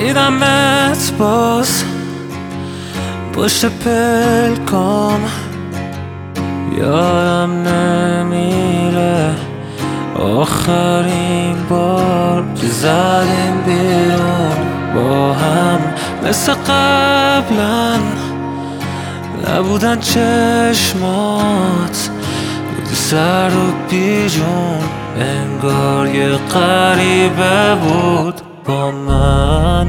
دیدمت باز پشت پلکام، یادم نمیره آخرین بار که زدیم بیرون با هم. مثل قبلا نبودن چشمات، بودی سر و بیجون، انگار یه غریبه بود با من.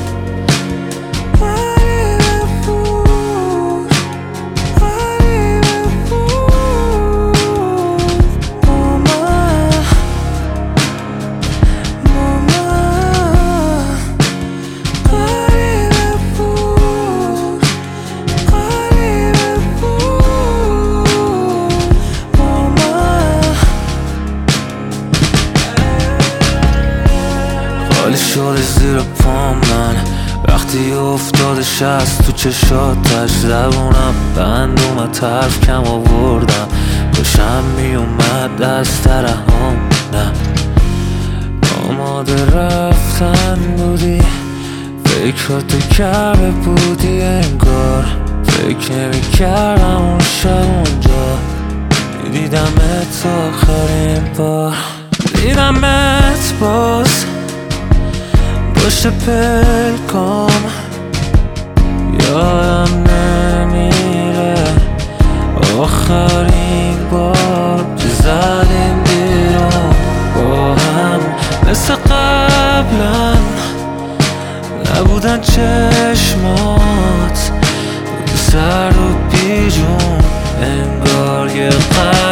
خالی شده زیر پام من وقتی افتادش از تو چشاتش، زبونم بند اومد طرف کم آوردم، خوشم میومد از ترحم. نه آماده رفتن بودی، فکراتو کرده بودی انگار، فکر نمیکردم اون شب اونجا دیدمت آخرین بار. دیدمت باز پشت پلکام، یادم نمیره آخرین بار که زدیم بیرون با هم. مثل قبلا نبودن چشمات، بودی سر و بیجون، انگار یه